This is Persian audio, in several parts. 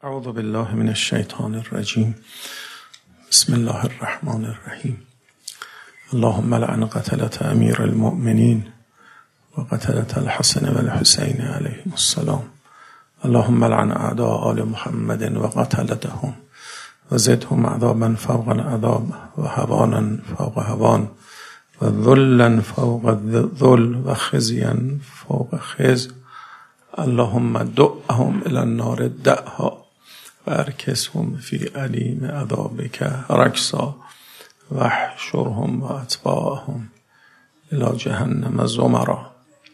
اعوذ بالله من الشیطان الرجیم. بسم الله الرحمن الرحیم. اللهم لعن قتلة امیر المؤمنین و قتلة الحسن و الحسین علیهم السلام. اللهم لعن اعداء آل محمد و قتلتهم و زدهم عذابا فوق العذاب و هوانا فوق هوان و ذلا فوق الذل و خزیا فوق خز. اللهم دعهم الى النار دعها و ارکسهم فی علیم عذابک رکسا و احشرهم و اتباعهم الى جهنم زمرا.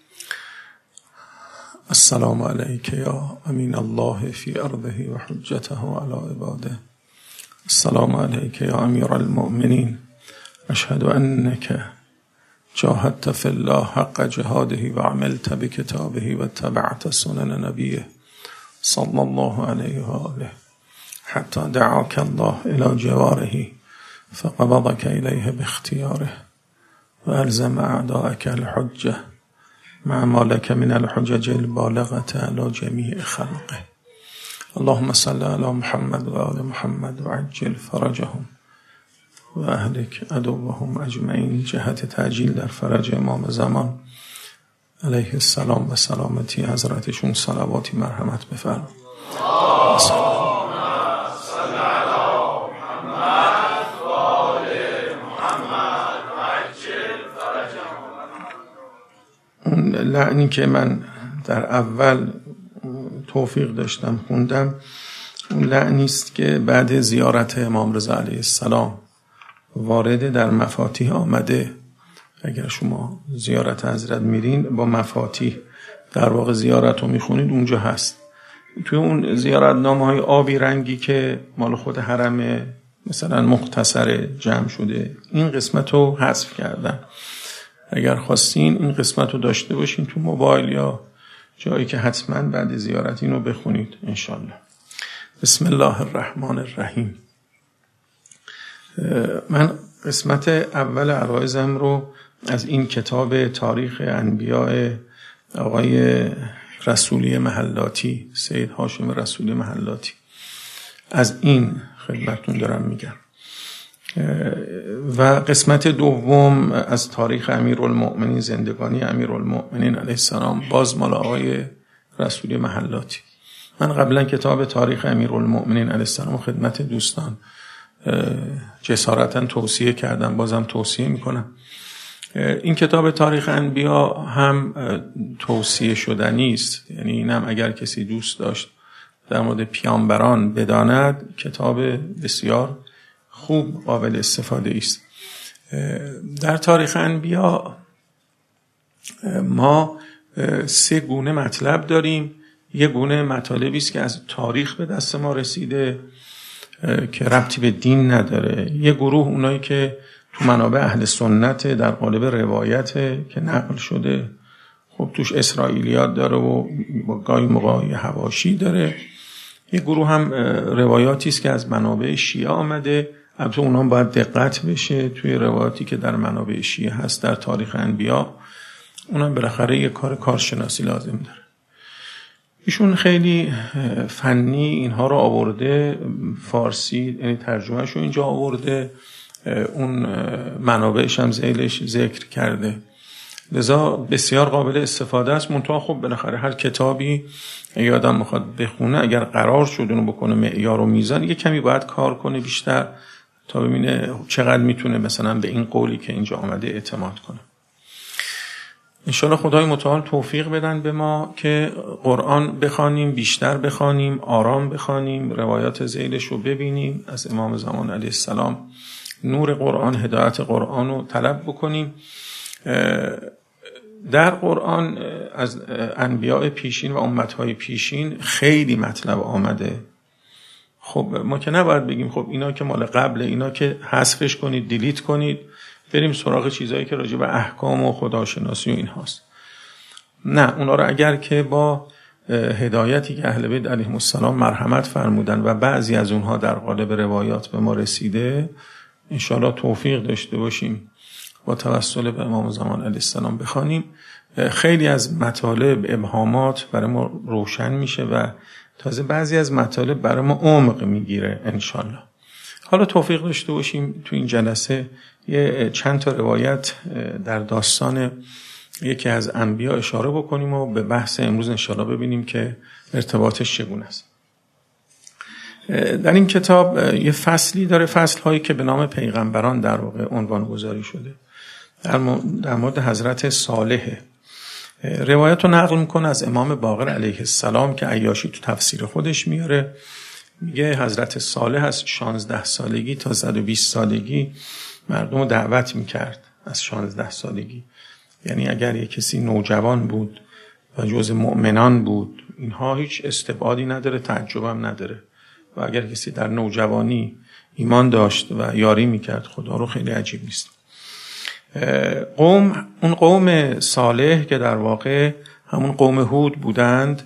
السلام علیک یا امین الله فی ارضه و حجته علی عباده. السلام علیک یا امیر المؤمنین. اشهد انک جاهدت فی الله حق جهاده و عملت بکتابه و اتبعت سنن نبیه صلی الله علیه و آله حتی دعاک الله الی جواره فقبضک الیه باختیاره و الزم اعداءک الحجه مع ما لک من الحجج البالغة علی جمیع خلقه. اللهم صل علی محمد و آل محمد و عجل فرجهم و اهلک عدوهم اجمعین. جهت تعجیل در فرج امام زمان علیه السلام و سلامتی حضرتشون صلواتی مرحمت بفرما. اون لعنی که من در اول توفیق داشتم خوندم، اون لعنی است که بعد زیارت امام رضا علیه السلام وارد در مفاتیح آمده. اگر شما زیارت حضرت میرین با مفاتیح در واقع زیارت رو میخونید، اونجا هست. توی اون زیارتنامه های آبی رنگی که مال خود حرم مثلا مختصر جمع شده، این قسمت رو حذف کردن. اگر خواستین این قسمت رو داشته باشین تو موبایل یا جایی که حتما بعد زیارت این رو بخونید انشالله. بسم الله الرحمن الرحیم. من قسمت اول عرایزم رو از این کتاب تاریخ انبیاء آقای رسولی محلاتی، سید هاشم رسولی محلاتی، از این خدمتتون دارم میگم. و قسمت دوم از تاریخ امیرالمؤمنین، زندگانی امیرالمؤمنین علیه السلام، باز مال آقای رسولی محلاتی. من قبلا کتاب تاریخ امیرالمؤمنین علیه السلام خدمت دوستان جسارتا توصیه کردم، بازم توصیه میکنم. این کتاب تاریخ انبیا هم توصیه شدنی است، یعنی اینم اگر کسی دوست داشت در مورد پیامبران بداند، کتاب بسیار خوب قابل استفاده است. در تاریخ انبیا ما 3 گونه مطلب داریم. یه گونه مطالبی است که از تاریخ به دست ما رسیده که ربطی به دین نداره. یه گروه اونایی که تو منابع اهل سنت در قالب روایت که نقل شده، خب توش اسرائیلیات داره و گاهی موقعی حواشی داره. یه گروه هم روایاتی است که از منابع شیعه آمده. البته اونها باید دقت بشه توی روایاتی که در منابع شیعه هست در تاریخ انبیا، اونم بالاخره یه کارشناسی لازم داره. ایشون خیلی فنی اینها رو آورده، فارسی یعنی ترجمهش رو اینجا آورده، اون منابعش هم ذیلش ذکر کرده، لذا بسیار قابل استفاده است. منتها خب بالاخره هر کتابی اگه آدم میخواد بخونه، اگر قرار شد اونو بکنه معیار و میزان، یه کمی باید کار کنه بیشتر تا ببینه چقدر میتونه مثلا به این قولی که اینجا آمده اعتماد کنه. انشالله خدای متعال توفیق بدن به ما که قرآن بخوانیم، بیشتر بخوانیم، آرام بخوانیم، روایات ذیلش رو ببینیم، از امام زمان علیه السلام نور قرآن، هدایت قرآن رو طلب بکنیم. در قرآن از انبیاء پیشین و امتهای پیشین خیلی مطلب آمده. خب ما که نباید بگیم خب اینا که مال قبل، اینا که حذفش کنید، دیلیت کنید، بریم سراغ چیزایی که راجع به احکام و خداشناسی و این هاست. نه، اونا رو اگر که با هدایتی که اهل بیت علیهم السلام مرحمت فرمودن و بعضی از اونها در قالب روایات به ما رسیده، انشاءالله توفیق داشته باشیم با توسل به امام زمان علیه السلام بخوانیم. خیلی از مطالب، ابهامات برای ما روشن میشه و تازه بعضی از مطالب برای ما عمق میگیره انشالله. حالا توفیق داشته باشیم تو این جلسه یه چند تا روایت در داستان یکی از انبیا اشاره بکنیم و به بحث امروز انشالله ببینیم که ارتباطش چگونه است. در این کتاب یه فصلی داره، فصل‌هایی که به نام پیغمبران در واقع عنوان گذاری شده. در مورد حضرت صالح روایت رو نقل میکنه از امام باقر علیه السلام که عیاشی تو تفسیر خودش میاره. میگه حضرت صالح از 16 سالگی تا 120 سالگی مردم رو دعوت میکرد. از 16 سالگی یعنی اگر یک کسی نوجوان بود و جز مؤمنان بود، اینها هیچ استبعادی نداره، تعجبم نداره. و اگر کسی در نوجوانی ایمان داشت و یاری میکرد خدا رو، خیلی عجیب نیست. اون قوم صالح که در واقع همون قوم هود بودند،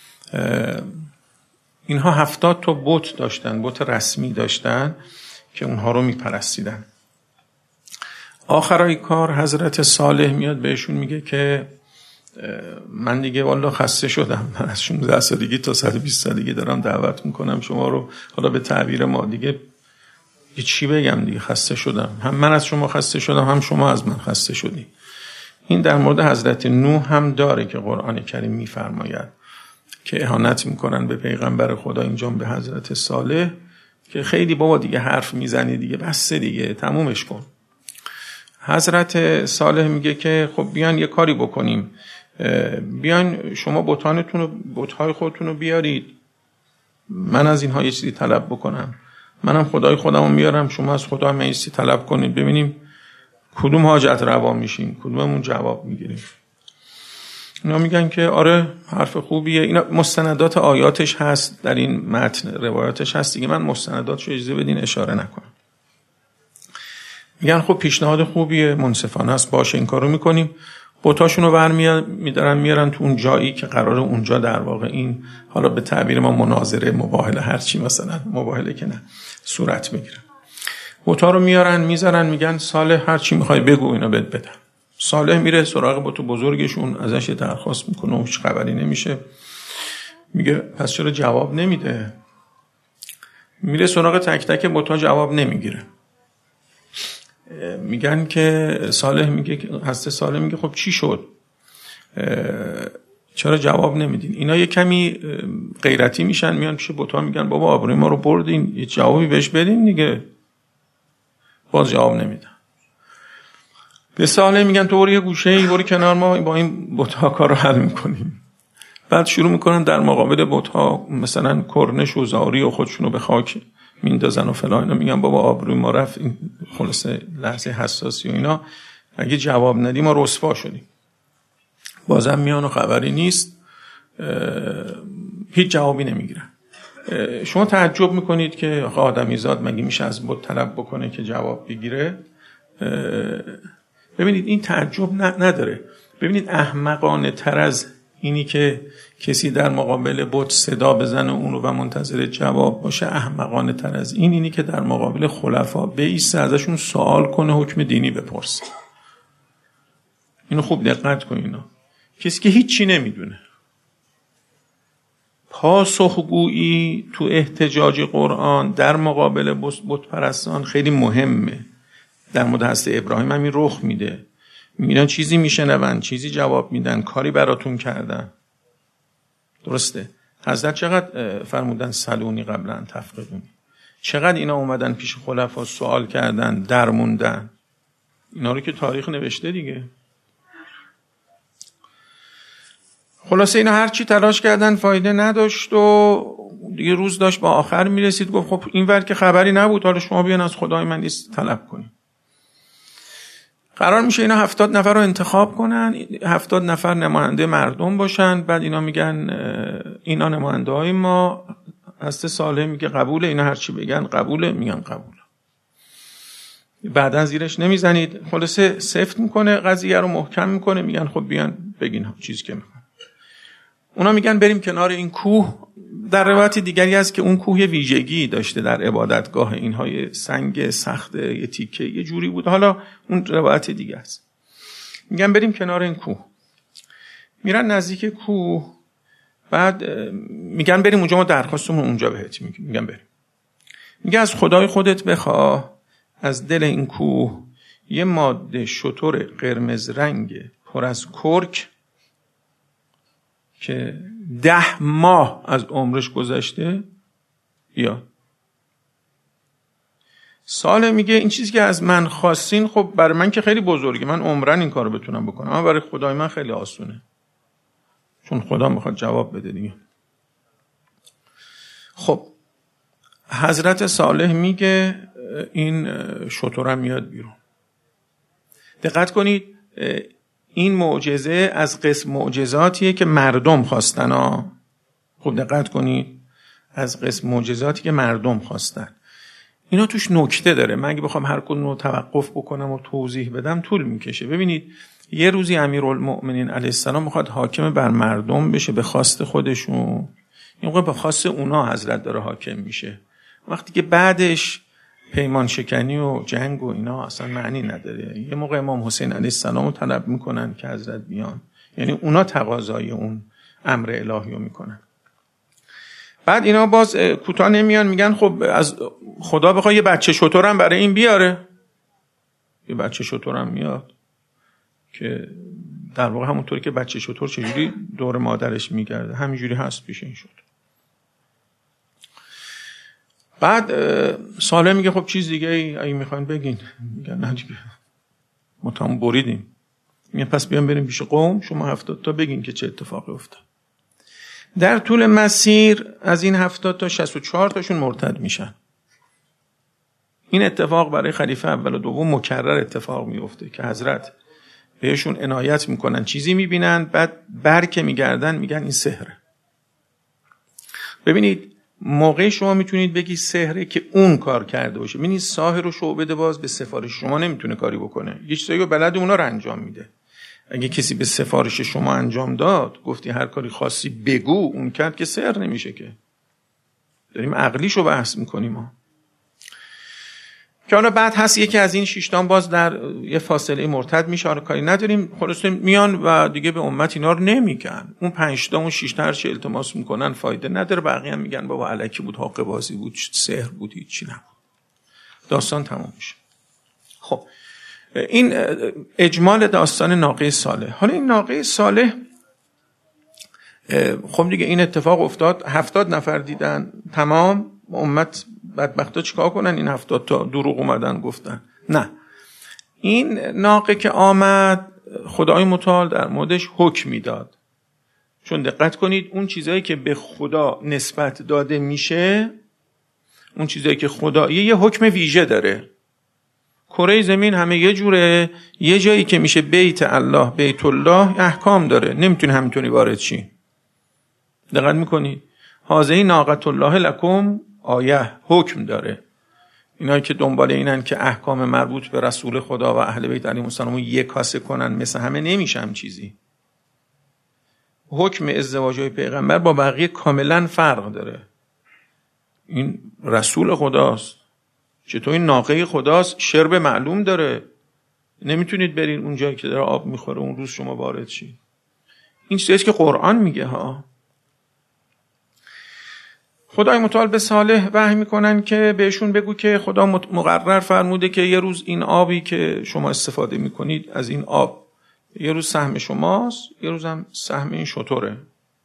اینها 70 تا بت داشتن، بت رسمی داشتن که اونها رو میپرستیدن. آخرای کار حضرت صالح میاد بهشون میگه که من دیگه والله خسته شدم، من از 16 سالگی تا 120 سالگی دارم دعوت میکنم شما رو، حالا به تعبیر ما دیگه چی بگم دیگه، خسته شدم، هم من از شما خسته شدم هم شما از من خسته شدی. این در مورد حضرت نوح هم داره که قرآن کریم میفرماید که اهانت میکنن به پیغمبر خدا، اینجا به حضرت صالح که خیلی بابا دیگه حرف میزنی دیگه، بس دیگه تمومش کن. حضرت صالح میگه که خب بیان یه کاری بکنیم، بیان شما بت‌های خودتون رو بیارید، من از اینها یه چیزی طلب بکنم، منم خدای خودمو میارم، شما از خدا من یه چیزی طلب کنید، ببینیم کدوم حاجت روا میشیم، کدوممون جواب میگیریم. اینا میگن که آره حرف خوبیه. اینا مستندات آیاتش هست در این متن، روایاتش هست دیگه، من مستنداتشو اجازه بدین اشاره نکنم. میگن خب پیشنهاد خوبیه، منصفانه است، باشه این کارو میکنیم. بتاشونو برمیدارن میارن تو اون جایی که قراره اونجا در واقع این، حالا به تعبیر ما مناظره، مباهله، هر چی مثلا مباهله که نه، صورت بگیرن. بتا رو میارن میذارن، میگن صالح هر چی میخوای بگو اینا بهت بدم. صالح میره سراغ بت بزرگشون، ازش درخواست میکنه، هیچ خبری نمیشه. میگه پس چرا جواب نمیده؟ میره سراغ تک تک بتا، جواب نمیگیره. میگن که صالح میگه، حضرت صالح میگه خب چی شد؟ چرا جواب نمیدین؟ اینا یه کمی غیرتی میشن، میان پیش بتا میگن بابا آبروی ما رو بردین، یه جوابی بهش بدین دیگه. باز جواب نمیدن. به صالح میگن تو برو یه گوشه‌ای، برو کنار، ما با این بت‌ها کارو حل میکنیم. بعد شروع میکنن در مقابل بت‌ها مثلا کرنش و زاری و خودشونو به خاک میندازن و فلان. اینا میگن بابا آبروی ما رفت، این خلاصه لحظه حساسی و اینا، اگه جواب ندی ما رسوا شدیم. بازم میان و خبری نیست، هیچ جوابی نمیگیرن. شما تعجب میکنید که آدمیزاد مگه میشه از بت طلب بکنه که جواب بگیره؟ ببینید این تعجب نداره. ببینید احمقانه تر از اینی که کسی در مقابل بت صدا بزنه اونو و منتظر جواب باشه، احمقانه تر از اینی که در مقابل خلفا بایسته، ازشون سوال کنه، حکم دینی بپرسه. اینو خوب دقت کن. اینا کسی که هیچی نمیدونه، پاسخگویی تو احتجاج قرآن در مقابل بت پرستان خیلی مهمه. در مورد حضرت ابراهیم همین رخ میده، میگن چیزی میشنون، چیزی جواب میدن، کاری براتون کردن. درسته؟ حضرت چقدر فرمودن سلونی قبل ان تفقدونی، چقدر اینا اومدن پیش خلفا سوال کردن، درموندن. اینا رو که تاریخ نوشته دیگه. خلاصه اینا هر چی تلاش کردن فایده نداشت و دیگه روز داشت با آخر میرسید. گفت خب این ور که خبری نبود، حالا شما بیان از خدای من نیست طلب کنید. قرار میشه اینا 70 نفر رو انتخاب کنن، 70 نفر نماینده مردم باشن. بعد اینا میگن اینا نماینده های ما. حضرت صالح میگه قبوله، اینا هر چی بگن قبوله، میگن قبوله. بعدن زیرش نمیزنید. خلاصه سفت میکنه، قضیه رو محکم میکنه. میگن خب بیان بگین چیزی که میخوان. اونا میگن بریم کنار این کوه. در روایت دیگری هست که اون کوه ویژگی داشته در عبادتگاه اینها، یه سنگ سخت، یه تیکه، یه جوری بود. حالا اون روایت دیگه است. میگن بریم کنار این کوه. میرن نزدیک کوه. بعد میگن بریم اونجا، ما درخواستمون اونجا بهت میگن بریم. میگه از خدای خودت بخواه از دل این کوه یه ماده شتر قرمز رنگ پر از کرک که 10 ماه از عمرش گذشته بیاد. ساله میگه این چیزی که از من خواستین خب برای من که خیلی بزرگه، من عمرن این کارو بتونم بکنم، اما برای خدای من خیلی آسونه، چون خدا میخواد جواب بده دیگه. خب حضرت صالح میگه این شترم میاد بیرون. دقت کنید این معجزه از قسم معجزاتیه که مردم خواستن ها. خب دقت کنید از قسم معجزاتی که مردم خواستن. اینا توش نکته داره، من اگه بخوام هر کدوم رو توقف بکنم و توضیح بدم طول میکشه. ببینید یه روزی امیرالمؤمنین علیه السلام میخواد حاکم بر مردم بشه به خواست خودشون، این موقع به خواست اونا حضرت داره حاکم میشه. وقتی که بعدش پیمان شکنی و جنگ و اینا اصلا معنی نداره. یه موقع امام حسین علیه السلام رو طلب میکنن که حضرت بیان، یعنی اونا تقاضای اون امر الهی رو میکنن. بعد اینا باز کوتاه نمیان، میگن خب از خدا بخواد یه بچه شترم برای این بیاره. یه بچه شترم میاد که در واقع همونطوری که بچه شتر چجوری دور مادرش میگرده همینجوری هست پیش این شتر. بعد صالح میگه خب چیز دیگه اگه میخواین بگین. میگن نه دیگه ما تمام بریدیم. میگن پس بیان بریم پیش قوم، شما 70 تا بگین که چه اتفاقی افتاد. در طول مسیر از این 70 تا 64 تاشون مرتد میشن. این اتفاق برای خلیفه اول و دوم مکرر اتفاق میفته که حضرت بهشون عنایت میکنن، چیزی میبینن، بعد برکه میگردن میگن این سحره. ببینید موقعی شما میتونید بگی سحره که اون کار کرده باشه. ببینید ساحر و شعبده باز به سفارش شما نمیتونه کاری بکنه، یه چیزایی رو بلد اونا رو انجام میده. اگه کسی به سفارش شما انجام داد، گفتی هر کاری خاصی بگو، اون کرد که سحر نمیشه. که داریم عقلیشو بحث میکنیم ما. که حالا بعد هست یکی از این 6 تا باز در یه فاصله مرتد میشه، آره کاری نداریم، خلاص میان و دیگه به امت اینا رو نمیگن. اون 5 تا اون 6 تا هر چه التماس میکنن فایده نداره، بقیه هم میگن بابا الکی بود، حق بازی بود، سحر بود، هیچی نبود. داستان تمام میشه. خب این اجمال داستان ناقه صالح. حالا این ناقه صالح خب دیگه این اتفاق افتاد، 70 نفر دیدن، تمام امت بدبختا چیکار کنن؟ این 70 تا دروغ اومدن گفتن. نه، این ناقه که آمد خدای متعال در موردش حکم میداد. چون دقت کنید اون چیزایی که به خدا نسبت داده میشه، اون چیزایی که خداییه یه حکم ویژه داره. کره زمین همه یه جوره، یه جایی که میشه بیت الله، بیت الله، احکام داره، نمیتونه همینطوری وارد شی. دقت میکنید هذه ناقة الله لکم آیه، حکم داره. اینایی که دنبال اینن که احکام مربوط به رسول خدا و اهل بیت علیهم السلام یک کاسه کنن مثل همه، نمیشم چیزی. حکم ازدواجهای پیغمبر با بقیه کاملا فرق داره. این رسول خداست، چطور این ناقه خداست، شرب معلوم داره، نمیتونید برین اون جایی که داره آب میخوره اون روز شما وارد شید. این چیزیه که قرآن میگه ها. خدای متعال به صالح وحی میکنن که بهشون بگو که خدا مقرر فرموده که یه روز این آبی که شما استفاده میکنید از این آب، یه روز سهم شماست، یه روز هم سهم این شتره.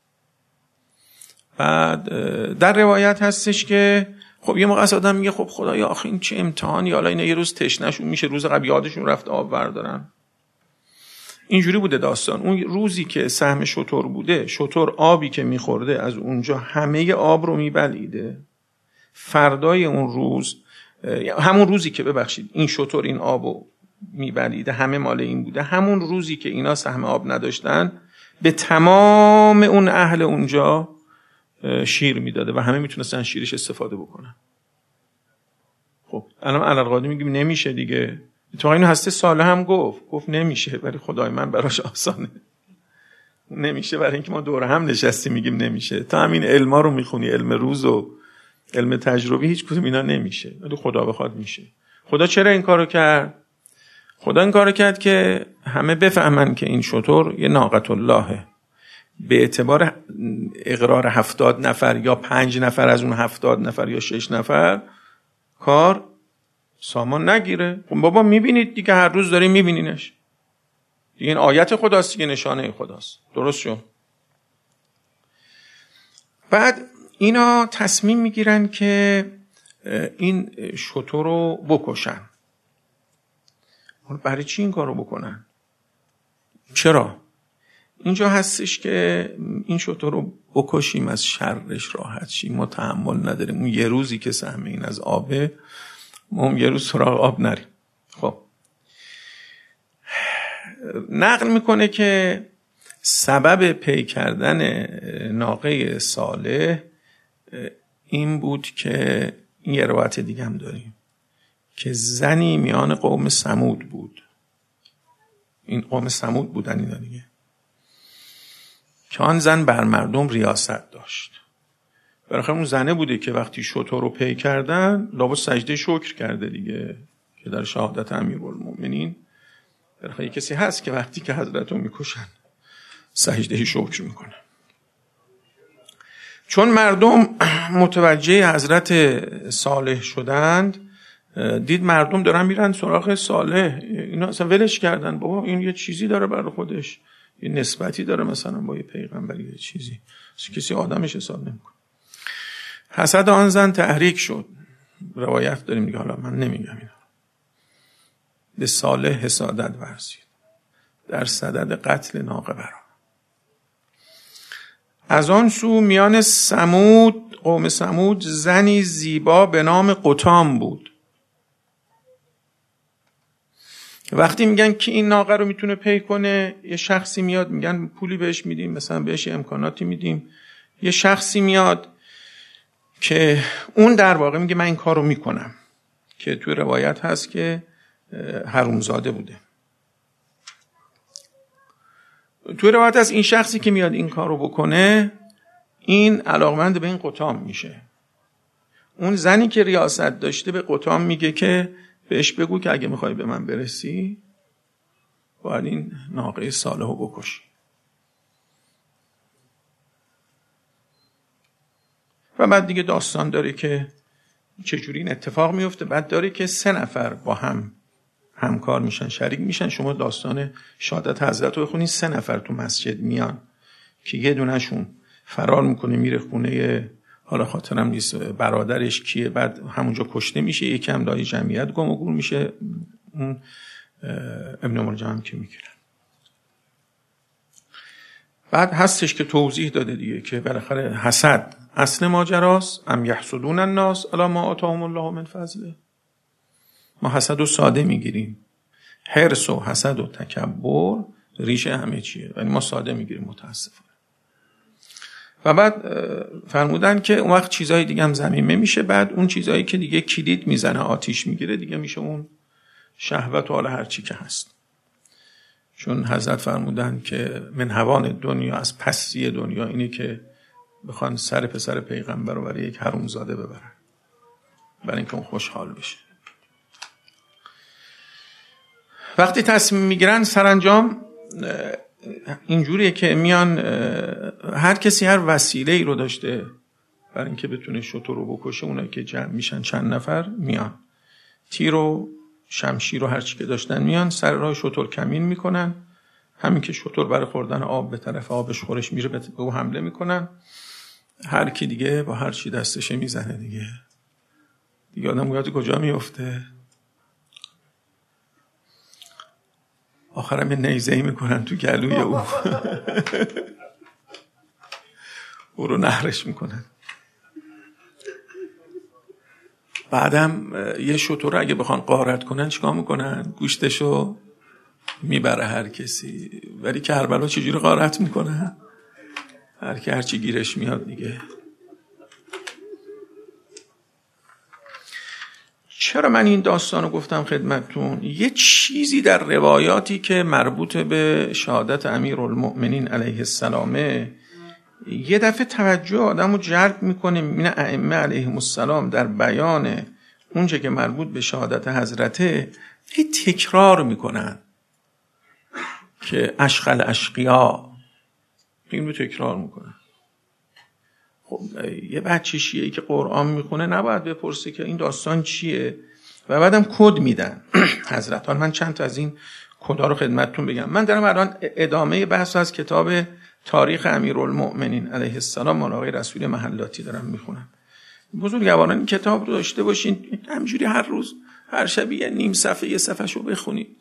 بعد در روایت هستش که خب یه موقع آدم میگه خب خدایا آخه این چه امتحانی، حالا اینا یه روز تشنهشون میشه، روز قبل یادشون رفت آب بردارن. اینجوری بوده داستان. اون روزی که سهم شتر بوده، شتر آبی که میخورده از اونجا همه آب رو میبلیده. فردای اون روز، همون روزی که ببخشید این شتر این آبو میبلیده، همه مال این بوده، همون روزی که اینا سهم آب نداشتن به تمام اون اهل اونجا شیر میداده و همه میتونستن شیرش استفاده بکنن. خب الان علالقاعده میگیم نمیشه دیگه. اتفاقا اینو هسته صالح هم گفت نمیشه، ولی خدای من براش آسانه. نمیشه برای اینکه ما دور هم نشستیم میگیم نمیشه. تا همین علما رو میخونی، علم روز و علم تجربی، هیچ کدوم اینا نمیشه، ولی خدا بخواد میشه. خدا چرا این کارو کرد؟ خدا این کارو کرد که همه بفهمن که این شتر یه ناقة اللهه، به اعتبار اقرار 70 نفر یا 5 نفر از اون 70 نفر یا 6 نفر کار سامان نگیره. خب بابا میبینید دیگه، هر روز داریم میبینینش دیگه، این آیت خداست دیگه، نشانه خداست. درست شد؟ بعد اینا تصمیم میگیرن که این شتر رو بکشن. برای چی این کار رو بکنن؟ چرا؟ اینجا هستش که این شتر رو بکشیم از شرش راحت شیم، ما تحمل نداریم اون یه روزی که سهم این از آبه، ما اون یه روز سراغ آب نریم. خب نقل میکنه که سبب پی کردن ناقه صالح این بود که این یه روایت دیگه هم داریم که زنی میان قوم ثمود بود. این قوم ثمود بودن اینا دیگه، که آن زن بر مردم ریاست داشت. بالاخره اون زنه بوده که وقتی شتر رو پی کردن لابد سجده شکر کرده دیگه، که در شهادت امیرالمومنین بالاخره کسی هست که وقتی که حضرت رو میکشن سجده شکر میکنه. چون مردم متوجه حضرت صالح شدند، دید مردم دارن میرن سراغ صالح، اینا اصلا ولش کردن. بابا این یه چیزی داره برای خودش، یه نسبتی داره مثلا با یه پیغمبری، یه چیزی کسی آدمش حساب نمیکنه. حسد آن زن تحریک شد. روایت داریم دیگه، حالا من نمیگم اینا. به صالح حسادت ورزید، در صدد قتل ناقه برآمد. از آن سو میان ثمود، قوم ثمود، زنی زیبا به نام قطام بود. وقتی میگن که این ناقه رو میتونه پی کنه، یه شخصی میاد میگن پولی بهش میدیم، مثلا بهش امکاناتی میدیم، یه شخصی میاد که اون در واقع میگه من این کار رو میکنم، که توی روایت هست که حرومزاده بوده. توی روایت هست این شخصی که میاد این کار رو بکنه این علاقمند به این قطام میشه. اون زنی که ریاست داشته به قطام میگه که بهش بگو که اگه میخوای به من برسی باید این ناقه صالح رو بکشی. و بعد دیگه داستان داره که چجوری این اتفاق میفته. بعد داره که 3 نفر با هم همکار میشن، شریک میشن. شما داستان شهادت حضرت رو بخونید، 3 نفر تو مسجد میان که یه دونهشون فرار میکنه میره خونه، حالا خاطرم نیست برادرش کیه، بعد همونجا کشته میشه، یکی هم لای جمعیت گم و گور میشه، اون ابن مرجم که میگیرن. بعد هستش که توضیح داده دیگه که بالاخره حسد اصل ماجراست. ام یحسدون الناس الی ما آتاهم الله من فضله. ما حسد رو ساده میگیریم، حرص و حسد و تکبر ریشه همه چیه، ولی ما ساده میگیریم متاسفانه. و بعد فرمودن که اون وقت چیزای دیگه هم ضمیمه میشه، بعد اون چیزایی که دیگه کلید میزنه آتیش میگیره دیگه میشه اون شهوت و حالا هر چی که هست. چون حضرت فرمودن که من هوان دنیا، از پستی دنیا اینه که بخوان سر پسر پیغمبر رو برای یک حرومزاده ببرن، برای اینکه اون خوشحال بشه. وقتی تصمیم میگیرن سرانجام اینجوریه که میان، هر کسی هر وسیله ای رو داشته برای اینکه بتونه شتر رو بکشه. اونایی که جمع میشن چند نفر میان، تیر و شمشیر و هر چی که داشتن میان سر راه شتر کمین میکنن. همین که شتر برای خوردن آب به طرف آبش خورش میره به او حمله میکنن. هر کی دیگه با هر چی دستشه میزنه دیگه آدم یاد کجا میفته. آخرم یه نیزه‌ای میکنن تو گلوی او او رو نهرش میکنن. بعدم یه شتر اگه بخوان غارت کنن چیکار میکنن؟ گوشتشو میبره هر کسی. ولی کربلا چجوری غارت میکنن؟ هر کی هر چی گیرش میاد دیگه. چرا من این داستانو گفتم خدمتتون؟ یه چیزی در روایاتی که مربوط به شهادت امیرالمؤمنین علیه السلامه یه دفعه توجه آدمو جلب میکنه. من ائمه علیهم السلام در بیان اونچه که مربوط به شهادت حضرته تکرار میکنن که اشقل اشقیا این رو تکرار میکنن. خب یه بچه شیعه‌ای که قرآن میخونه نباید بپرسه که این داستان چیه و بعدم کد میدن حضرتان. من چند تا از این کدا رو خدمتتون بگم. من دارم الان ادامه بحث از کتاب تاریخ امیرالمؤمنین علیه السلام مال آقای رسول محلاتی دارم میخونم. بزرگواران این کتاب رو داشته باشین، همینجوری هر روز هر شب یه نیم صفحه یه صفحه‌شو بخونید.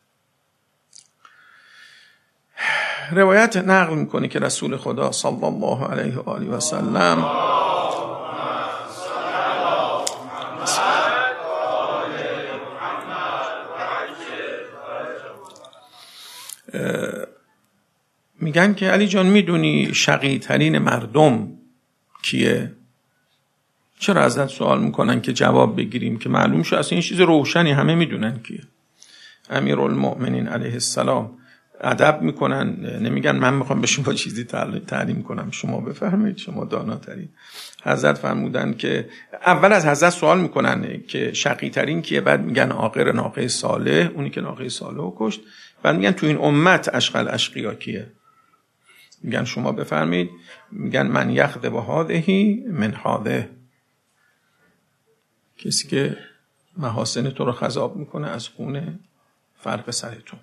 روایت نقل میکنه که رسول خدا صلی الله علیه و آله و سلم میگن که علی جان میدونی شقی ترین مردم کیه؟ چرا ازت سوال میکنن که جواب بگیریم که معلوم شه اصلا این چیز روشنی همه میدونن کیه. امیرالمؤمنین علیه السلام ادب میکنن، نمیگن من میخوام به شما چیزی تعلیم کنم شما بفرمایید شما داناترین. حضرت فرمودن که اول از حضرت سوال میکنن که شقی ترین کیه، بعد میگن عاقر ناقه صالح، اونی که ناقه صالح رو کشت. بعد میگن تو این امت اشقى الاشقیا کیه؟ میگن شما بفرمایید. میگن من یخذب هذه من هذه، کسی که محاسن تو رو خضاب میکنه از خون فرق سرتون.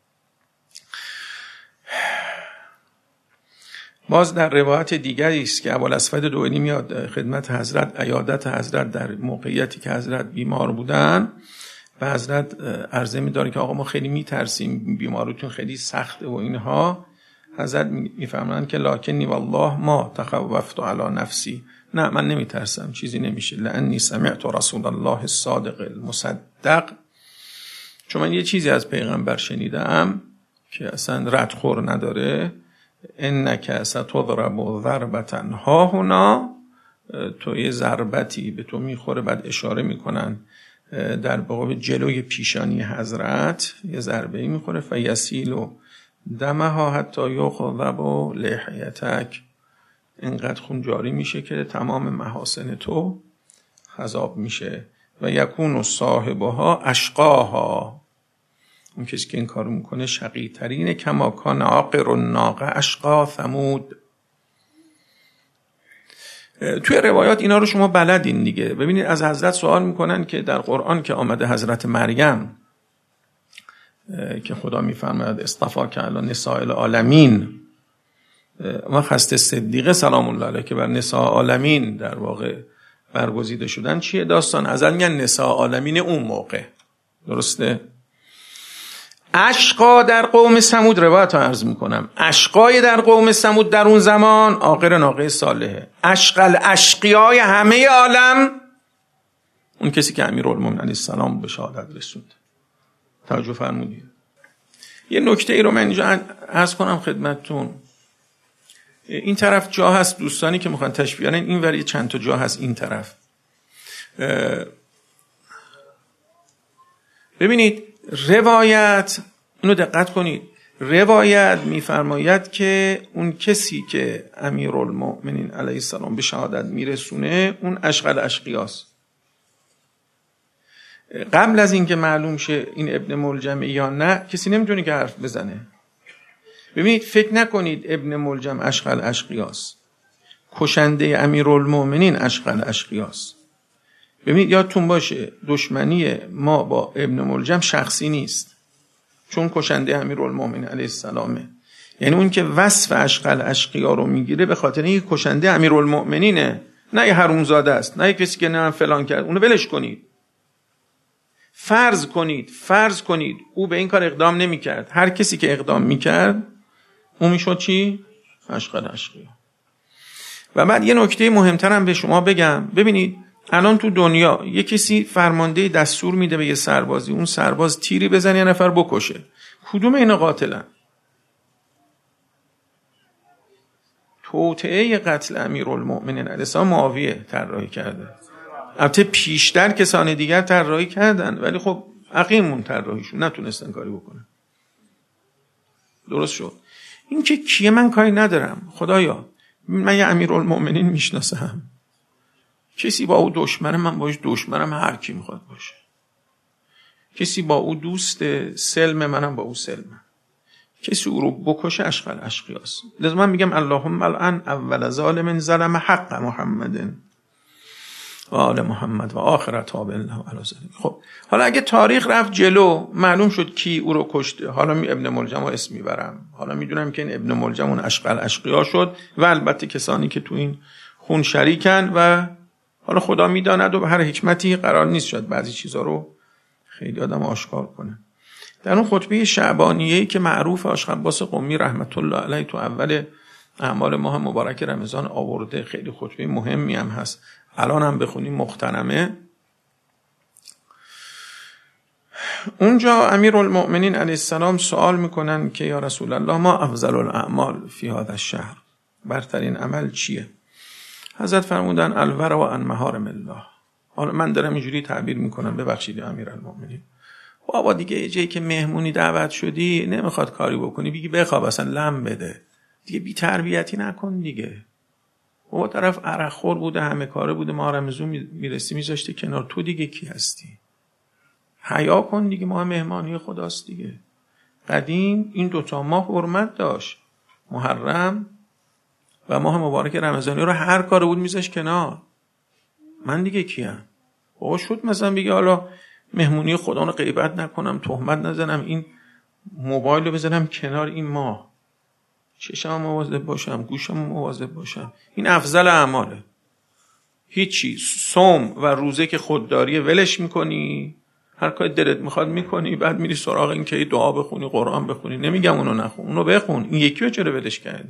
باز در روایت دیگری است که ابوالاسود دوئلی میاد خدمت حضرت، عیادت حضرت در موقعیتی که حضرت بیمار بودن و حضرت عرضه می‌داره که آقا ما خیلی میترسیم بیماریتون خیلی سخته و اینها. حضرت میفرمایند که لکنی والله ما تخوفت علی نفسی، نه من نمیترسم چیزی نمیشه، لانی سمعت رسول الله الصادق المصدق، چون من یه چیزی از پیغمبر شنیدم که اصلا ردخور نداره، انک ستضرب ضربة ها هنا، تو یه ضربتی به تو میخوره. بعد اشاره میکنن در واقع جلوی پیشانی حضرت یه ضربه میخوره، فیسیل دمها حتی یخذب لحیتک، اینقدر خون جاری میشه که تمام محاسن تو خضاب میشه. و یکون صاحبها اشقاها، اون کسی که این کارو میکنه شقی ترینه، کما کان عاقر الناقه اشقا ثمود. توی روایات اینا رو شما بلدین دیگه. ببینید از حضرت سوال میکنن که در قرآن که آمده حضرت مریم که خدا میفرماید اصطفاک علی نساء العالمین، و خست صدیقه سلام الله علیه که بر نساء العالمین در واقع برگزیده شدن، چیه داستان؟ ازل میگن نساء العالمین اون موقع، درسته؟ اشقا در قوم ثمود، روایت ها عرض میکنم، اشقای در قوم ثمود در اون زمان عاقر ناقه صالحه. اشقى الاشقیای همه عالم اون کسی که امیرالمومنین علیه السلام به شهادت رسوند. توجه فرمودید. یه نکته ای رو من اینجا عرض کنم خدمتتون. این طرف جا هست، دوستانی که میخوان تشبیه کنن این وری چند تا جا هست این طرف. ببینید روایت، اینو دقت کنید، روایت میفرماید که اون کسی که امیرالمؤمنین علیه السلام به شهادت میرسونه اون اشقى الاشقیاست. قبل از اینکه معلوم شه این ابن ملجم یا نه کسی نمیتونه که حرف بزنه. ببینید فکر نکنید ابن ملجم اشقى الاشقیاست، کشنده امیرالمؤمنین اشقى الاشقیاست. ببینید یادتون باشه دشمنی ما با ابن ملجم شخصی نیست، چون کشنده امیرالمؤمنین علیه السلامه. یعنی اون که وصف اشقى الاشقیا رو میگیره به خاطر اینکه کشنده امیرالمؤمنینه، نه یه حرومزاده است، نه کسی که نه فلان کرد. اونو ولش کنید. فرض کنید او به این کار اقدام نمی‌کرد، هر کسی که اقدام می‌کرد اون میشد چی؟ اشقى الاشقیا. و بعد یه نکته مهمتر هم به شما بگم. ببینید الان تو دنیا یه کسی فرمانده دستور میده به یه سربازی، اون سرباز تیری بزنه یه نفر بکشه، کدوم اینا قاتلن؟ توطئه قتل امیرالمؤمنین علیه السلام معاویه طراحی کرده. البته پیشتر کسان دیگر طراحی کردن ولی خب عقیمون طراحیشون نتونستن کاری بکنن. درست شد. این که کیه من کاری ندارم، خدایا من یه امیرالمؤمنین میشناسم، کسی با او دشمنه من باش دشمنم، هر کی میخواد باشه. کسی با او دوست سلم منم با او سلمم. کسی او رو بکشه اشقل اشقیاست. لذا من میگم اللهم الان اول ظالم ظلم حق محمد و آل محمد و آخر تاب الله علی ذلک. خب حالا اگه تاریخ رفت جلو معلوم شد کی او رو کشته، حالا ابن ملجم رو اسم میبرم، حالا میدونم که این ابن ملجم اون اشقل اشقیا شد و البته کسانی که تو این خون شریکن و حالا خدا میداند و به هر حکمتی قرار نیست شد بعضی چیزا رو خیلی آدم آشکار کنه. در اون خطبه شعبانیه‌ای که معروف آشق عباس قمی رحمت الله علیه تو اول اعمال ماه مبارک رمضان آورده، خیلی خطبه مهمی هم هست، الان هم بخونیم مغتنمه. اونجا امیرالمؤمنین علیه السلام سوال میکنن که یا رسول الله ما افضل الاعمال فی هذا الشهر، برترین عمل چیه؟ حضرت فرمودن الورع عن محارم الله. حالا من دارم اینجوری تعبیر میکنم، ببخشید امیرالمؤمنین، بابا دیگه یه جایی که مهمونی دعوت شدی نمیخواد کاری بکنی بگی بخواب اصلا لم بده، دیگه بی تربیتی نکن دیگه. بابا طرف عرق خور بوده، همه کاره بوده، ما رمضان میرسی میذاشته کنار، تو دیگه کی هستی؟ حیا کن دیگه، ما مهمانی خداست دیگه. قدیم این دوتا ماه حرمت داشت، محرم و ماه مبارک رمضانی رو هر کار بود میذاش کنار. من دیگه کیم؟ بابا شد مثلا بگه حالا مهمونی خدا رو غیبت نکنم، تهمت نزنم، این موبایل رو بزنم کنار این ماه، چشم مواظب باشم، گوشم مواظب باشم. این افضل اعماله. هیچی صوم و روزه که خودداری ولش میکنی، هر کاری دلت میخواد میکنی، بعد میری سراغ این که دعا بخونی، قرآن بخونی. نمیگم اونو نخون، اونو بخون، این یکی رو چرا ولش کردی؟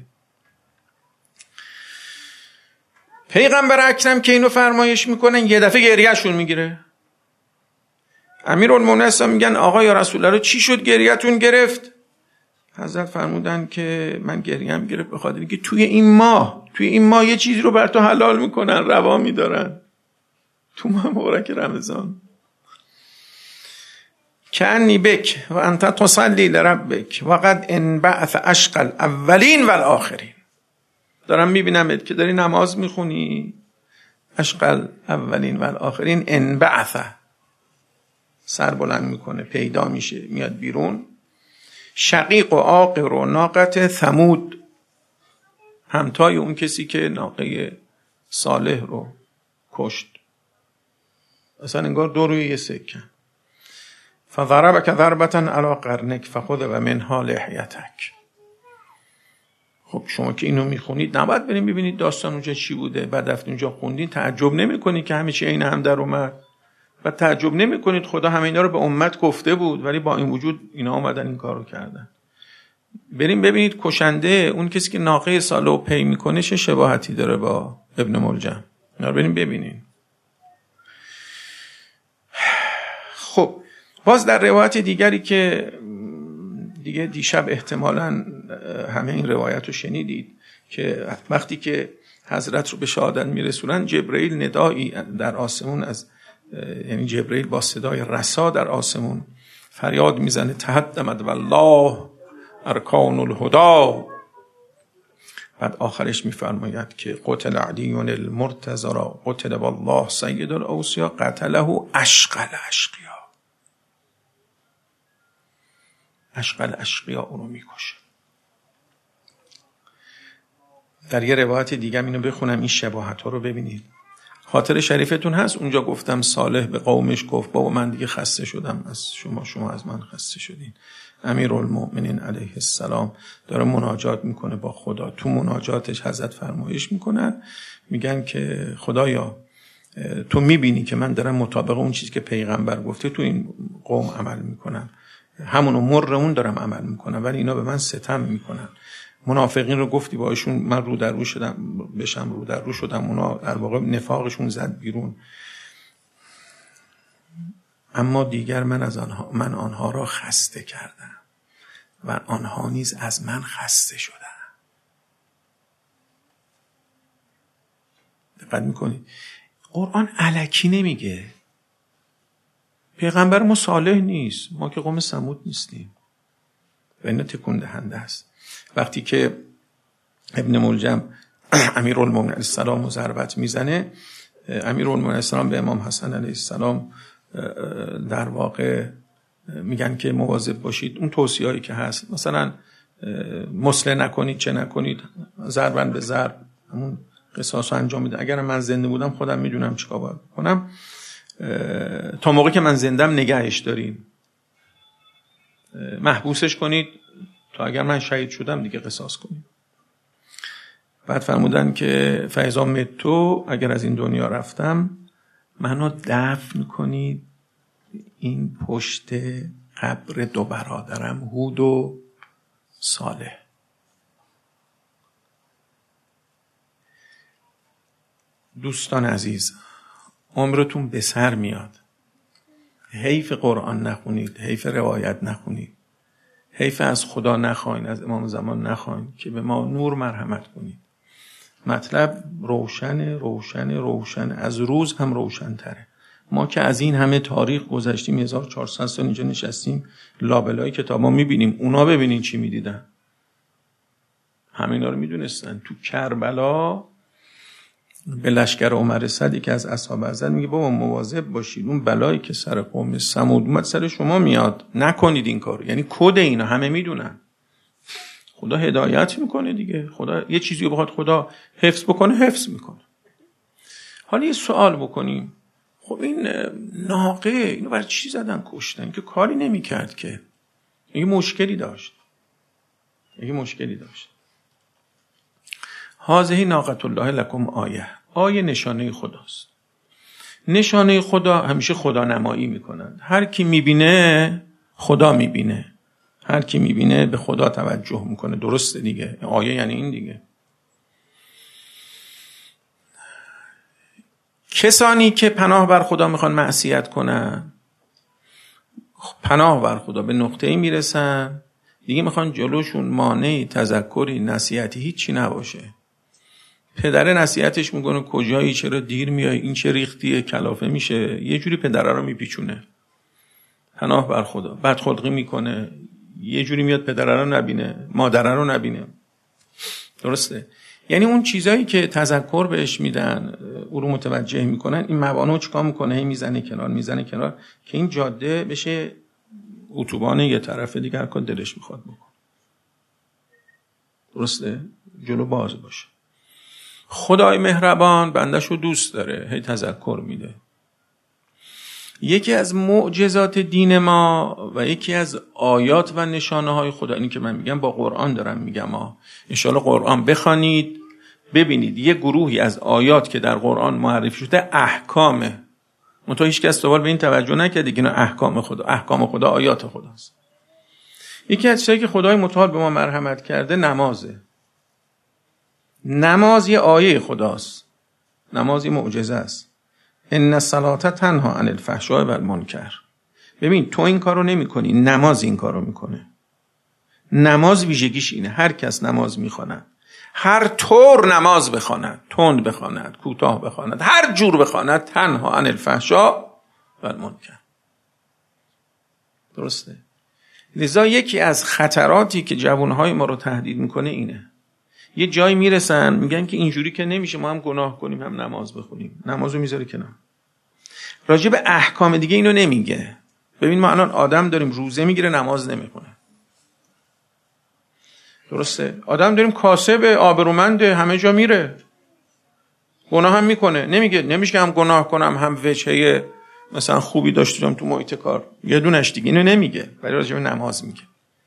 پیغمبر اکرم که اینو فرمایش میکنن یه دفعه گریهشون میگیره. امیرالمؤمنین میگن آقا یا رسول الله چی شد گریهتون گرفت؟ حضرت فرمودن که من گریم گرفت به خاطر اینکه توی این ماه یه چیزی رو بر تو حلال میکنن، روا میدارن، تو ماه مبارک رمضان. کانی بک و انت تصلی لربک و قد انبعث اشقى الاولین والآخرین. دارم میبینم که داری نماز میخونی، اشقى الاولین والآخرین انبعث سر بلند میکنه، پیدا میشه، میاد بیرون. شقیق و عاقر و ناقه ثمود، همتای اون کسی که ناقه صالح رو کشت، اصلا انگار دو روی یه سکن. فضربک ضربة علی قرنک فخذ و منها لحیتک. خب شما که اینو میخونید نباید بریم ببینید داستان اونجا چی بوده، بعد رفتید اونجا خوندین، تعجب نمیکنید که همه چی عین هم در اومد و تعجب نمیکنید خدا همه اینا رو به امت گفته بود ولی با این وجود اینا اومدن این کارو کردن. بریم ببینید کشنده اون کسی که ناقه صالح رو پی میکنه چه شباهتی داره با ابن ملجم. اینا رو بریم ببینید. خب باز در روایت دیگری که دیگه دیشب احتمالاً همه این روایت رو شنیدید که وقتی که حضرت رو به شهادت میرسونن جبرئیل ندایی در آسمون از، یعنی جبرئیل با صدای رسا در آسمون فریاد میزنه تهدمت والله ارکان الهدی. بعد آخرش میفرماید که قتل علی المرتضی قتل والله سید الاوصیا قتله اشقى الاشقیا. اشقى الاشقیا اونو میکشه. در یه روایت دیگه اینو بخونم این شباهت ها رو ببینید. خاطر شریفتون هست اونجا گفتم صالح به قومش گفت بابا من دیگه خسته شدم از شما از من خسته شدین. امیرالمؤمنین علیه السلام داره مناجات میکنه با خدا. تو مناجاتش حضرت فرمایش میکنن، میگن که خدایا تو میبینی که من دارم مطابق اون چیزی که پیغمبر گفته تو این قوم عمل میکنم، همونو مر اون دارم عمل میکنم ولی اینا به من ستم میکنن. منافقین رو گفتی باشون من رو در رو شدم اونا در واقع نفاقشون زد بیرون. اما دیگر من آنها را خسته کردم و آنها نیز از من خسته شدن. دقت میکنید قرآن الکی نمیگه. پیغمبر ما صالح نیست، ما که قوم ثمود نیستیم و اینا تکون دهنده است. وقتی که ابن ملجم امیرالمؤمنین علیه السلام رو ضربت میزنه، امیرالمؤمنین علیه السلام به امام حسن علیه السلام در واقع میگن که مواظب باشید. اون توصیه‌ای که هست مثلا مسله نکنید چه نکنید، ضربن به ضرب همون قصاص رو انجام میده. اگر من زنده بودم خودم میدونم چیکار باید کنم. تا موقعی که من زندم نگهش دارین، محبوسش کنید تا اگر من شهید شدم دیگه قصاص کنید. بعد فرمودن که فاذا متو، اگر از این دنیا رفتم منو دفن کنید این پشت قبر دو برادرم هود و صالح. دوستان عزیز، عمرتون به سر میاد، حیف قرآن نخونید، حیف روایت نخونید، حیف از خدا نخواین، از امام زمان نخواین که به ما نور مرحمت کنید. مطلب روشن از روز هم روشن تره. ما که از این همه تاریخ گذشتیم، 1400 سال اینجا نشستیم، لابلای کتاب ما میبینیم، اونا ببینین چی میدیدن. همینا رو میدونستن. تو کربلا به لشکر عمر صدی که از اصحاب حضرت میگه بابا مواظب باشید، اون بلایی که سر قوم ثمود اومد سر شما میاد، نکنید این کارو. یعنی کد اینا همه میدونن. خدا هدایت میکنه دیگه. خدا یه چیزی رو بخواد خدا حفظ بکنه حفظ میکنه. حالا یه سوال بکنیم، خب این ناقه اینو برای چی زدن کشتن که کاری نمیکرد؟ که یه مشکلی داشت. هذه ناقة الله لکم آیه نشانه خداست. نشانه خدا همیشه خدا نمایی میکنن. هر کی میبینه خدا میبینه، هر کی میبینه به خدا توجه میکنه. درسته دیگه، آیه یعنی این دیگه. کسانی که پناه بر خدا میخوان معصیت کنن، پناه بر خدا به نقطه‌ای میرسن دیگه میخوان جلوشون مانعی، تذکری، نصیحتی هیچی نباشه. پدر نصیحتش میکنه کجایی، چرا دیر میای، این چه ریختیه، کلافه میشه، یه جوری پدره رو میپیچونه. پناه بر خدا. بدخلقی میکنه، یه جوری میاد پدره رو نبینه، مادره رو نبینه. درسته؟ یعنی اون چیزایی که تذکر بهش میدن، او رو متوجه میکنن، این موانع چیکار میکنه؟ هی میزنه کنار که این جاده بشه اتوبان یه طرفه دیگه، هر کار دلش میخواد بکن. درسته؟ جلو باز باشه. خدای مهربان بنده‌شو دوست داره، هی تذکر میده. یکی از معجزات دین ما و یکی از آیات و نشانه های خدا، اینی که من میگم با قرآن دارم میگم، انشاءالله قرآن بخوانید ببینید یه گروهی از آیات که در قرآن معرفی شده احکامه. منتها هیچ کس دوباره به این توجه نکرده که اینا احکام خدا آیات خداست. یکی از چیزایی که خدای متعال به ما مرحمت کرده نمازه. نماز یه آیه خداست، نماز یه معجزه است. ان الصلاة تنها عن الفحشاء و المنکر. ببین تو این کارو نمی‌کنی، نماز این کارو میکنه. نماز ویژگیش اینه، هر کس نماز میخواند، هر طور نماز بخواند، تند بخواند، کوتاه بخواند، هر جور بخواند، تنها عن الفحشاء و المنکر. درسته؟ لذا یکی از خطراتی که جوانهای ما رو تهدید میکنه اینه. یه جایی میرسن میگن که اینجوری که نمیشه، ما هم گناه کنیم هم نماز بخونیم. نمازو میذاره کنار. راجع به احکام دیگه اینو نمیگه. ببین ما الان آدم داریم روزه میگیره نماز نمیکنه. درسته؟ آدم داریم کاسب آبرومنده، همه جا میره، گناه هم میکنه. نمیشه که هم گناه کنم هم وجهه مثلا خوبی داشتم تو محیط کار. یه دونش دیگه اینو نمیگه، ولی راجع به نماز میگه.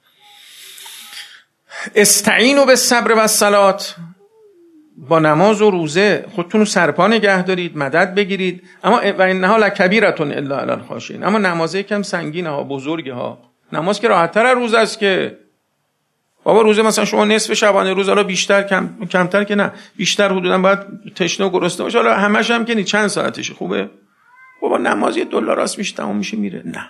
استعینوا بالصبر والصلاة، با نماز و روزه خودتون رو سرپا نگه دارید، مدد بگیرید. اما و انها لکبیرة الا علی الخاشعین. اما نماز یکم سنگینه ها، بزرگه ها. نماز که راحت تر از روزه است که. بابا روزه مثلا شما نصف شبانه روز، حالا بیشتر کمتر که نه، بیشتر حدودا باید تشنه و گرسنه باشه. حالا همش هم که نی، چند ساعتشه خوبه. بابا نماز $1 راست میشه تمام میشه میره. نه،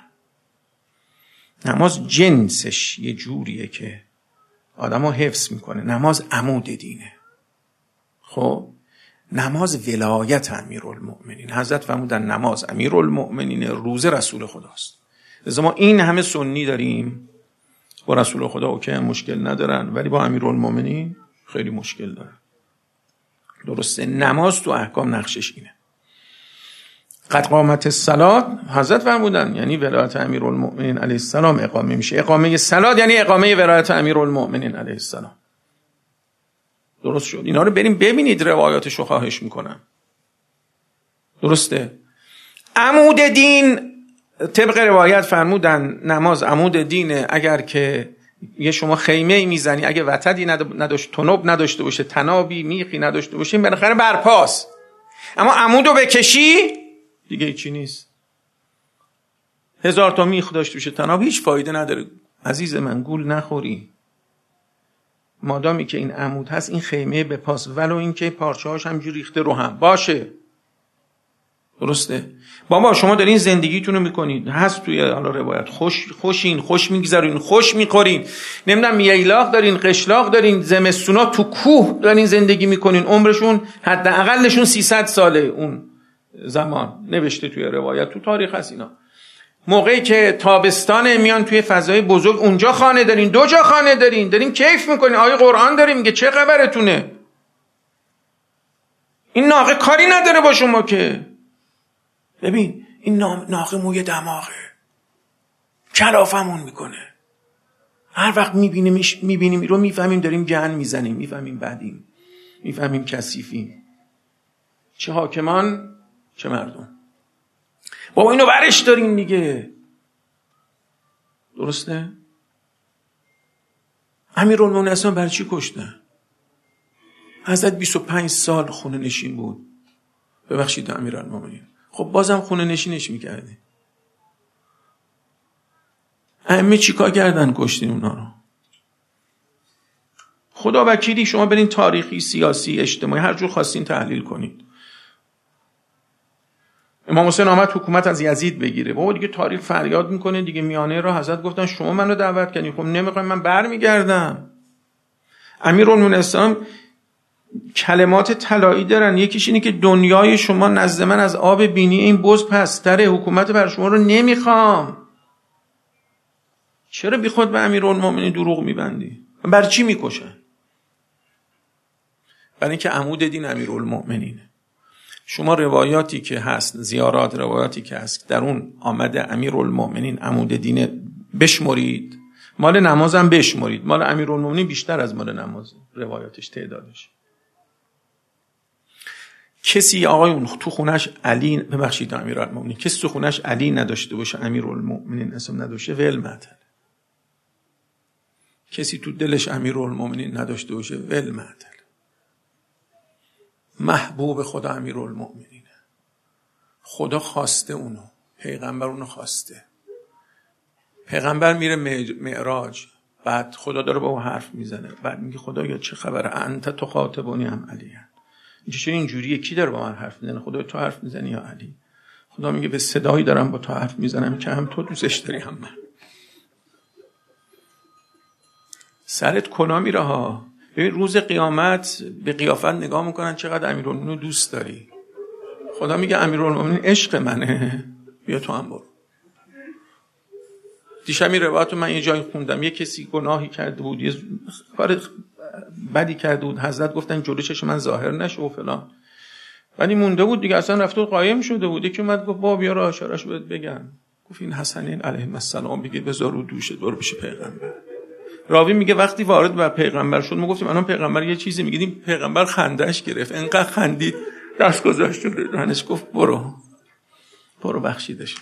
نماز جنسش یه جوریه که آدمو حفظ میکنه. نماز عمود دینه. خب نماز ولایت امیرالمؤمنین. حضرت فرمودن نماز امیرالمؤمنین، روزه رسول خداست. لذا ما این همه سنی داریم، با رسول خدا اوکی مشکل ندارن، ولی با امیرالمؤمنین خیلی مشکل دارن. درسته؟ نماز تو احکام نقشش اینه. قد قامت الصلاة حضرت فرمودن یعنی ولایت امیرالمؤمنین علیه السلام اقامه میشه. اقامه صلات یعنی اقامه ولایت امیرالمؤمنین علیه السلام. درست شد؟ اینا رو بریم ببینید، روایاتشو خواهش میکنم. درسته؟ عمود دین طبق روایت فرمودن نماز عمود دینه. اگر که یه شما خیمه میزنی، اگه وتدی نداشت، تناب نداشته باشه، تنابی میخی نداشته باشه، بالاخره برپاست. اما عمودو بکشی دیگه هیچی نیست. 1000 تا میخ داشته باشه، تناب، هیچ فایده نداره. عزیز من گول نخوری. مادامی که این عمود هست این خیمه به پاس، ولو این که پارچه‌هاش همجوری ریخته رو هم باشه. درسته؟ بابا شما دارین زندگیتون رو میکنید، هست توی حالا روایت خوشین، خوش میگذرین، خوش میخورین، نمیدونم ییلاق دارین، قشلاق دارین، زمستونا تو کوه دارین زندگی میکنین، عمرشون حداقلشون 300 ساله. اون زمان نوشته توی روایت، تو تاریخ هست اینا. موقعی که تابستان میان توی فضای بزرگ، اونجا خانه دارین، 2 جا خانه دارین کیف میکنین. آیه قرآن داره میگه چه خبرتونه؟ این ناقه کاری نداره با شما که. ببین این ناقه موی دماغه، کلافمون میکنه. هر وقت میبینیم رو میفهمیم داریم گن میزنیم، میفهمیم بدیم، میفهمیم کثیفیم. چه حاکمان چه مردم. بابا اینو برش داریم دیگه. درسته؟ امیرالمومنین اصلا برای چی کشته؟ حضرت 25 سال خونه نشین بود. ببخشید امیرالمومنین، خب بازم خونه نشینش میکردی. ائمه چیکار کردن کشتین اونا رو؟ خدا وکیلی شما برین تاریخی، سیاسی، اجتماعی، هر جور خواستین تحلیل کنید. امام حسین آمد حکومت از یزید بگیره، بابا دیگه تاریخ فریاد میکنه دیگه. میانه راه حضرت گفتن شما منو دعوت کردین، خب نمیخوام، من برمیگردم. امیرالمومنین اسلام کلمات طلایی دارن. یکیش اینه که دنیای شما نزد من از آب بینی این بز پستره، حکومت بر شما رو نمیخوام. چرا بی خود به امیرالمومنین دروغ میبندی؟ بر چی میکشن؟ برای اینکه عمود دین امیرالمومنینه. شما روایاتی که هست، زیارات، روایاتی که هست در اون آمده امیرالمومنین عمود دین بشمرید، مال نمازم بشمرید، مال امیرالمومنین بیشتر از مال نماز روایاتش، تعدادش. کسی آقایون تو خونش علی، ببخشید امیرالمومنین، کسی تو خونش علی نداشته باشه، امیرالمومنین اسم نداشته، ول معطل. کسی تو دلش امیرالمومنین نداشته باشه، ول معطل. محبوب خدا امیرالمومنینه. خدا خواسته اونو، پیغمبر اونو خواسته. پیغمبر میره معراج، بعد خدا داره با اون حرف میزنه، بعد میگه خدا یا چه خبره، انت تخاطبونی ام علی. چه اینجوریه؟ کی داره با من حرف میزنه؟ خدا تو حرف میزنی یا علی؟ خدا میگه به صدایی دارم با تو حرف میزنم که هم تو دوستش داری هم من. سرت کلا میره ها. ببین روز قیامت به قیافت نگاه میکنن چقدر امیرالمومنین دوست داری. خدا میگه امیرالمومنین عشق منه، بیا تو هم برو. دیشب این روایت رو من یه جایی خوندم، یه کسی گناهی کرده بود، یه کار بدی کرده بود، حضرت گفتن جلوی چشم من ظاهر نشه و فلان، ولی مونده بود دیگه، اصلا رفته قایم شده بود. یکی اومد گفت بابا بیا اشارهش بهت بگم. گفت این حسنین علیه السلام میگه بذار رو دوشه برو پیش پیغمبر. راوی میگه وقتی وارد بر پیغمبر شد، ما گفتیم الان پیغمبر یه چیزی میگه، پیغمبر خندهش گرفت، انقدر خندید دست گذاشت رو دهنش، گفت برو بخشیدش.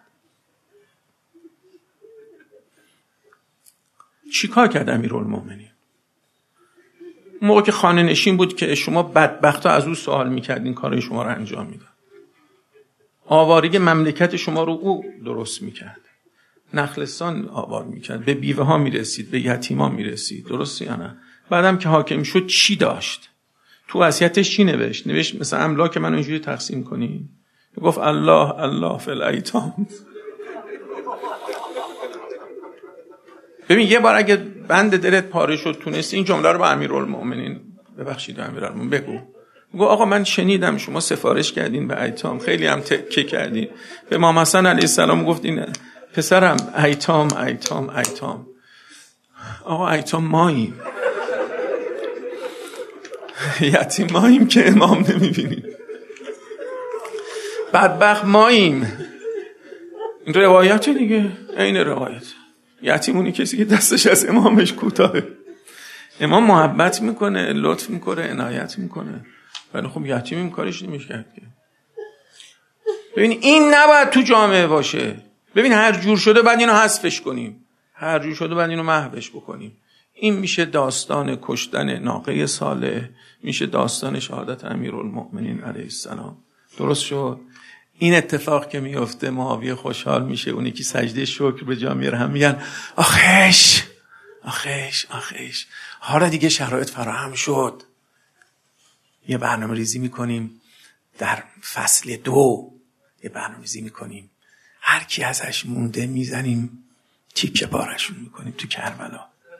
چیکار کرد امیرالمومنین؟ موقع که خانه نشین بود که شما بدبختا از او سوال میکردین، کارهای شما رو انجام میداد. آواری مملکت شما رو او درست میکرد، نخلستان آوار میکرد، به بیوه ها میرسید، به یتیما میرسید. درسته یا نه؟ بعدم که حاکم شد چی داشت؟ تو وصیتش چی نوشت مثلا املاک منو اینجوری تقسیم کنی. گفت الله فی الایتام. ببین یه بار اگه بند دلت پاره شد تونستی این جمله رو با امیرالمومنین، ببخشید امیرالمومنین بگو آقا من شنیدم شما سفارش کردین به ایتام، خیلی هم تکه کردین. به امام حسن علیه السلام گفتین پسرم ایتام. آقا ایتام ماییم، یتیم ماییم که امام نمیبینیم. بدبخت ماییم. این روایت دیگه، این روایت. یتیمونی کسی که دستش از امامش کوتاهه. امام محبت میکنه، لطف میکنه، عنایت میکنه، ولی خب یتیم این کارش نمیشه. ببین این نباید تو جامعه باشه. ببین هر جور شده بعد اینو حذفش کنیم، هر جور شده بعد اینو محوش بکنیم. این میشه داستان کشتن ناقه صالح، میشه داستان شهادت امیرالمؤمنین علیه السلام. درست شد؟ این اتفاق که میفته معاویه خوشحال میشه، اونی که سجده شکر به جا میره هم میگن آخیش آخیش آخیش، حالا دیگه شرایط فراهم شد، یه برنامه ریزی میکنیم در فصل 2، یه برنامه ریزی میکنیم هر کی ازش مونده میزنیم تیکه پارشون میکنیم تو کربلا.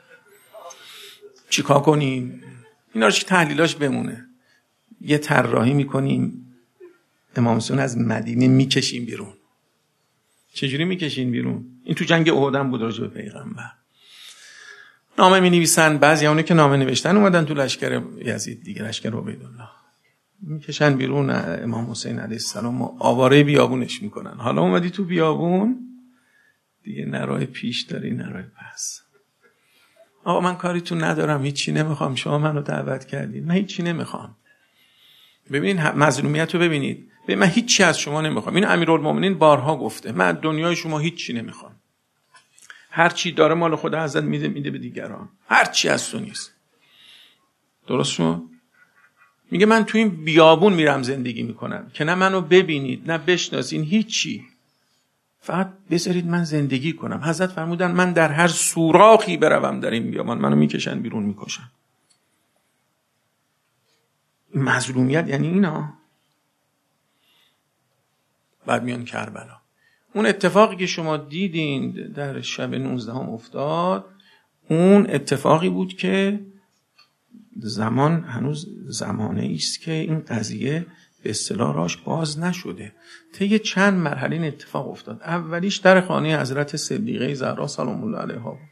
چیکار کنیم؟ اینا رو که تحلیلاش بمونه. یه طراحی میکنیم، امام حسین از مدینه میکشیم بیرون. چجوری میکشین بیرون؟ این تو جنگ احد هم بود راجع به پیغمبر. نامه مینویسن، بعضی اونایی که نامه نوشتن اومدن تو لشکر یزید دیگه، لشکر عبیدالله، میکشن بیرون امام حسین علیه السلام و آواره بیابونش میکنن. حالا اومدی تو بیابون دیگه، نه راه پیش داری نه راه پس. آقا من کاریتون ندارم، هیچی نمیخوام، شما منو دعوت کردید، من هیچی نمیخوام. ببینید مظلومیت رو ببینید. من هیچی از شما نمیخوام. این امیرالمومنین بارها گفته من دنیای شما هیچی نمیخوام. هر چی داره مال خدا حضرت میده به دیگران، هر چی از تو نیست. درست شد؟ میگه من تو این بیابون میرم زندگی میکنم که نه منو ببینید نه بشناسین، هیچی، فقط بذارید من زندگی کنم. حضرت فرمودن من در هر سوراخی بروم در این بیابان منو میکشن بیرون میکشن. مظلومیت یعنی اینا. بعد میان کربلا. اون اتفاقی که شما دیدین در شب 19 افتاد، اون اتفاقی بود که زمان هنوز زمانه است که این قضیه به اصطلاح راش باز نشده. طی چند مرحله این اتفاق افتاد. اولیش در خانه حضرت صدیقه زهرا سلام الله علیها بود.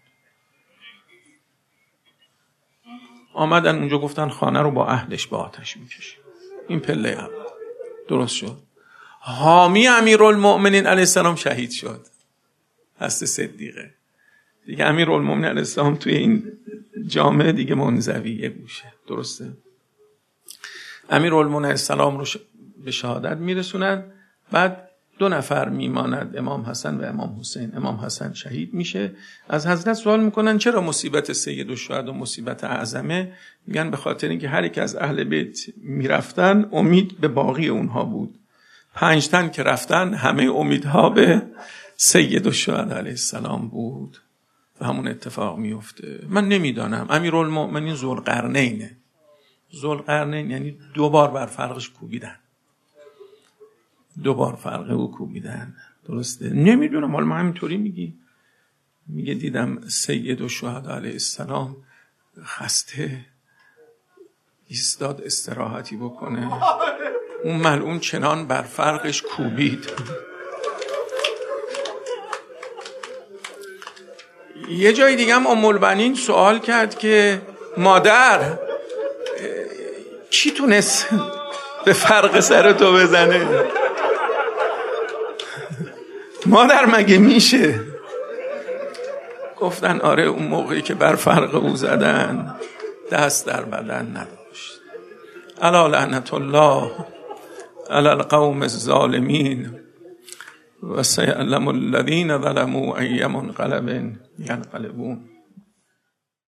آمدن اونجا گفتن خانه رو با اهلش با آتش میکشیم. این پله اول. درست شد. حامی امیرالمؤمنین علیه السلام شهید شد، هست صدیقه دیگه. امیرالمؤمنین علیه السلام توی این جامعه دیگه منزوی یه گوشه. درسته؟ امیرالمؤمنین علیه السلام رو به شهادت میرسونن. بعد 2 نفر میماند، امام حسن و امام حسین. امام حسن شهید میشه. از حضرت سوال میکنن چرا مصیبت سید الشهدا و مصیبت اعظمه؟ میگن به خاطر اینکه هر یک از اهل بیت میرفتن امید به باقی اونها بود. 5 تن که رفتن همه امیدها به سید الشهدا علیه السلام بود و همون اتفاق میفته. من نمیدانم. امیرالمؤمنین ذوالقرنینه. ذوالقرنین یعنی 2 بار بر فرقش کوبیدن. 2 بار فرق او کوبیدن. درسته؟ نمیدونم، حالا ما همینطوری میگه دیدم سید الشهدا علیه السلام خسته ایستاد استراحتی بکنه، اون ملعون چنان بر فرقش کوبید. یه جای دیگه هم ام البنین سوال کرد که مادر کی تونست به فرق سر تو بزنه؟ مادر مگه میشه؟ گفتن آره، اون موقعی که بر فرق او زدن دست در بدن نداشت. الا لعنت الله علی القوم الظالمین و سیعلم الذین ظلموا ای منقلب ینقلبون.